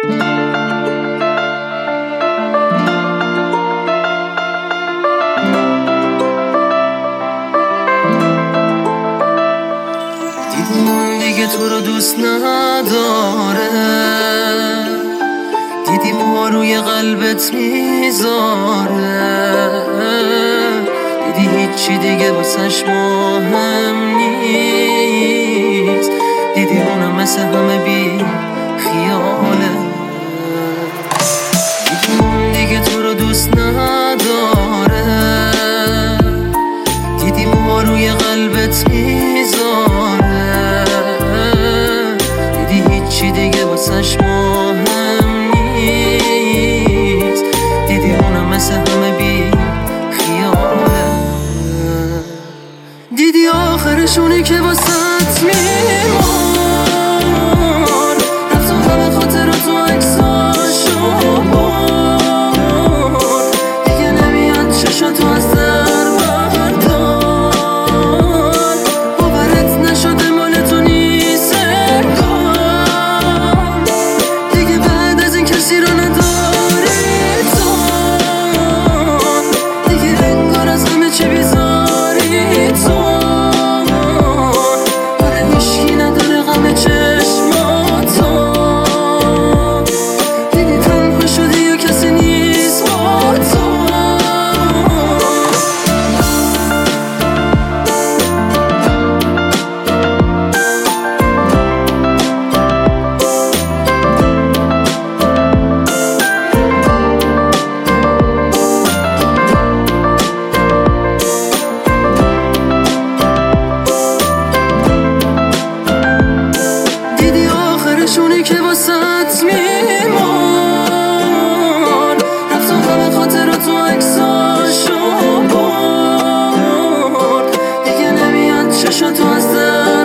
دیدیم دیگه تو رو دوست نداره، دیدی پا روی قلبت میذاره، دیدی هیچی دیگه واسش مهم نیست، دیدی اونم مثل همه بی خیاله. دیدیم دیگه تو رو دوست نداره، دیدی پا روی قلبت میذاره، دیدی هیچی دیگه واسش مهم نیست، دیدی اونم مثل همه بی خیاله. دیدی آخرشونی که واسط میمون، رفت و همه خاطرات و عکساشو برد، دیگه نمیاد چشاتو از در بردار، باورت نشده مال تو نیست انگار، دیگه بعد از این کسی رو نداری تو، دیگه انگار از همه چی بیزاری تو، آره هیشکی نداره غم چشماتو، دیدی تنها شدی و کسی نیست با تو. دیدی آخرشونی که واسط میمون، رفت و همه خاطرات و عکساشو برد، دیگه نمیاد چشاتو از در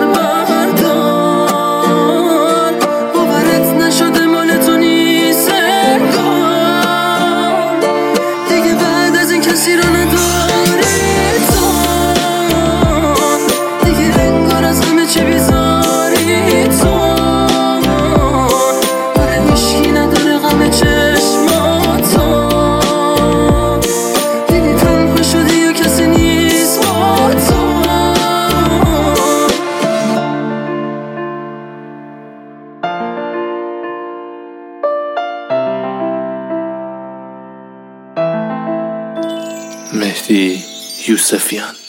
بردار، باورت نشده مال تو نیست انگار، دیگه بعد از این کسی رو نداری تو، دیگه انگار از همه چی بیزاری تو، آره هیشکی نداره غم چشماتو، دیدی تنها شدی و کسی نیست با تو. مهدی یوسفیان.